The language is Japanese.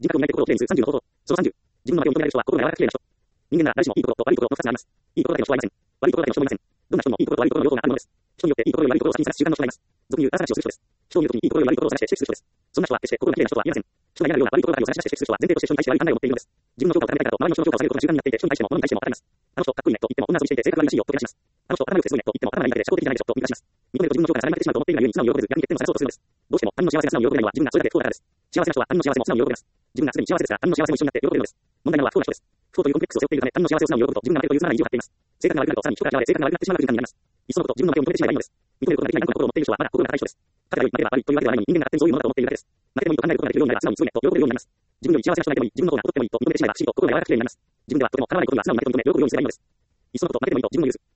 人格を磨いて心をきれいにする30の方法。その30。自分の負けを認められる人は心が柔らかくきれいな人。人間なら誰しもいいところと悪いところの2つがあります。いいところだけの人はいません。悪いところだけの人もいません。どんな人にもいいところと悪いところの両方があるものです。人によっていいところより悪いところを先にさらす習慣の人がいます。俗に言う朝話をする人です。人を見るときにいいところより悪いところを探して指摘する人です。そんな人は決して心がきれいな人とは言えません。人が嫌なような悪いところばかりを探し出して指摘する人は前提として人に対して悪い考えを持っているのです。自分の評価を高めたいからと周りの人の評価を下げることが習慣になっていて、人に対しても物に対しても語ります。あの人かっこいいねと言っても女遊びしていて性格がいいらしいよと言い出します。あの人頭良くてすごいねと言っても頭がいいだけで社交的じゃないでしょと言い出します。認めると自分の評価が下がり負けてしまうと思っているがゆえに素直に喜べず、逆に欠点を探そうとするのです。どうしても他人の幸せが素直に喜べないのは自分がそれだけ不幸だからです。幸せな人は他人の幸せも素直に喜べます。自分がすでに幸せですが、他人の幸せも一緒になって喜べるのです。問題なのは不幸な人です。不幸というコンプレックスを背負っているため、他人の幸せを素直に喜ぶと自分が負けるという素直な意地を張っています。性格が悪くなるとさらに評価が嫌われ、性格が悪くなってしまう循環になります。いっそのこと自分の負けを認めてしまえばいいのです。認めることができない何個の心を持っている人はまだ心が高い人です。勝てば良い、負ければ悪いというわけではないのに人間が勝手にそういうものだと思っているだけです。負けてもいいと考えることができるようになれば素直にすごいねと喜べるようになります。自分より幸せな人がいてもいい、自分の方が劣ってもいいと認めてしまえば不思議と心が柔らかくきれいになります。自分ではとても叶わないことには素直に受け止めて喜ぶようにすればいいのです。いっそのこと負けてもいいと自分を許す。